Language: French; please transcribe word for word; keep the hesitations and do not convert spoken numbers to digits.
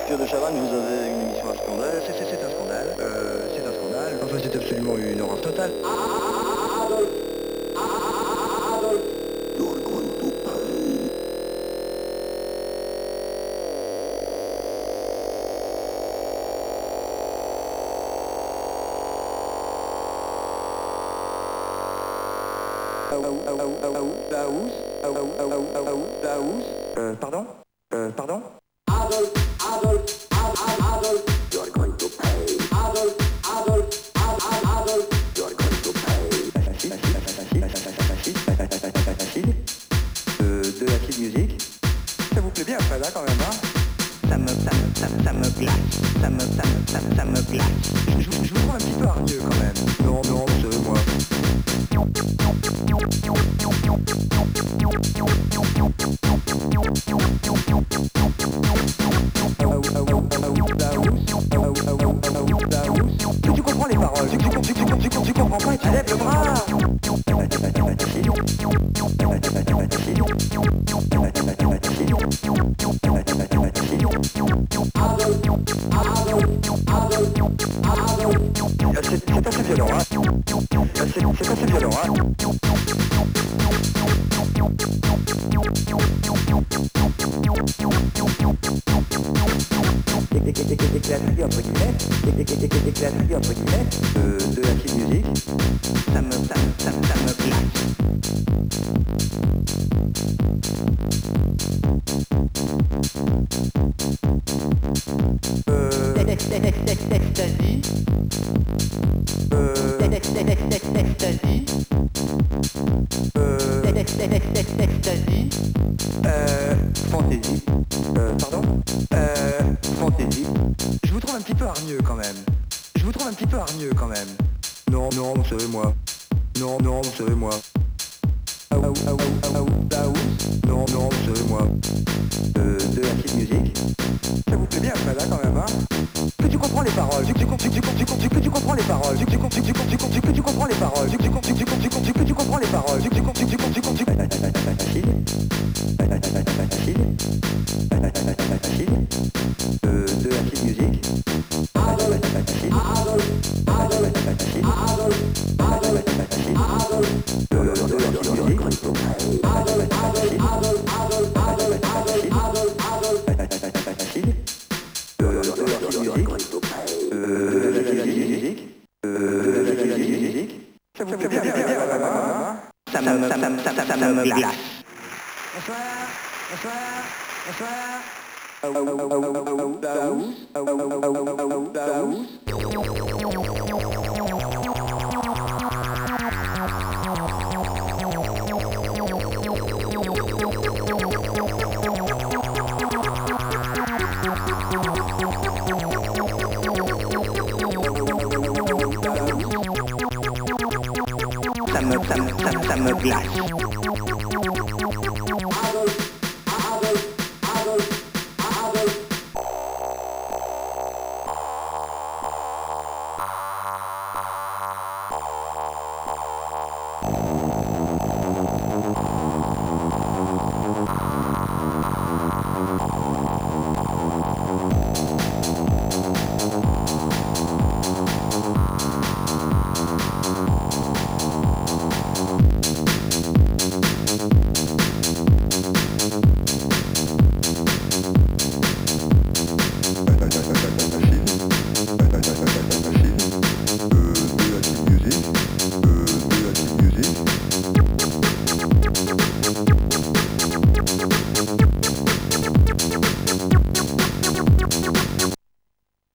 Pierre de Chavannes, vous avez une émission à scandale. C'est, c'est, c'est un scandale. Euh, c'est un scandale. Enfin, c'est absolument une horreur totale. Euh, pardon Euh, pardon Adolf, Adolf, Adolf, you're going to pay. Adolf, Adolf, Adolf, you're going to pay. Facile, facile, facile, facile, facile. Euh, de l'acid musique. Ça vous plaît bien, ça, là, quand même, hein? Ça me, ça me, ça me, ça me glace. Ça me, ça me, ça me, ça me glace. Je, je, je vous trouve un petit peu hargneux, quand même. Non, non, vous savez, moi. Tu comprends les paroles, tu, tu, tu, tu, tu, tu, tu comprends pas et tu lèves le bras. C'est, c'est assez violent, hein. C'est, c'est assez violent, hein. Éclaté entre guillemets, éclaté entre guillemets, euh, de l'acid musique, ça me, ça me, ça me, ça me glace. Euh... Ecstasy. Euh... Ecstasy. Euh... Ecstasy. Euh... Fantaisie. Euh... Pardon? Euh... Fantaisie. Je vous trouve un petit peu hargneux quand même. Je vous trouve un petit peu hargneux quand même. Non, non, vous savez moi. Non, non, vous savez moi. Ah, ah, ah, ah, ah, ah, non, non, vous savez moi. Euh, de l'acid musique. Ça vous plaît bien, ça, là, quand même, hein? Que tu comprends les paroles, que tu, tu, tu, tu, tu, que tu comprends les paroles, que tu, tu, tu, tu, tu, que tu comprends les paroles, que tu, tu, tu, tu, tu, que tu comprends les paroles, que tu, tu, tu, tu, tu, tu, facile, facile, facile, euh, de l'acid musique. Adolf, facile, Adolf, Adolf, facile, Adolf, Adolf, facile, Adolf, de l'acid musique. Adolf, Adolf, Adolf, Adolf, Adolf, Adolf, Adolf, facile. De la musique, euh, de la musique, euh, de la musique, ça vous fait bien, bien, bien, ça me, ça me, ça me, ça me glace. Bonsoir, bonsoir, bonsoir. Ça me, ça me, ça me, ça me glace.